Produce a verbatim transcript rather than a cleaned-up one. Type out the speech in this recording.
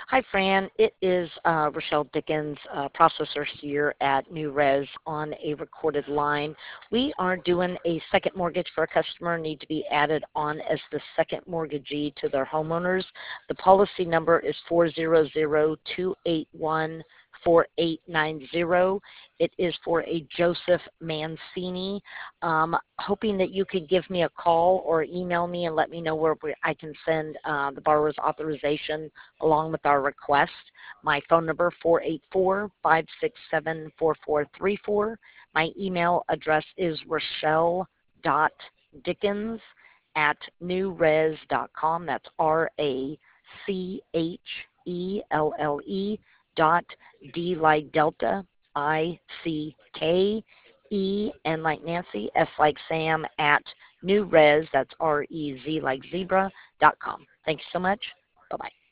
Hi, Fran. It is uh, Rochelle Dickens, uh, processor here at New Res on a recorded line. We are doing a second mortgage for a customer, need to be added on as the second mortgagee to their homeowners. The policy number is four zero zero two eight one four eight nine zero. It is for a Joseph Mancini. Um, hoping that you could give me a call or email me and let me know where I can send uh, the borrower's authorization along with our request. My phone number, four eight four, five six seven, four four three four. My email address is rochelle dot dickens at new res dot com. That's R A C H E L L E dot D like Delta, I C K E N like Nancy, S like Sam, at new res, that's R E Z like zebra, dot com. Thank you so much. Bye-bye.